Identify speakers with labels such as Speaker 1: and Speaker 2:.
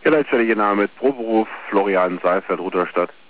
Speaker 1: Ja, da ist ja Ihr Name mit Proberuf Florian Seifert, Rudolstadt.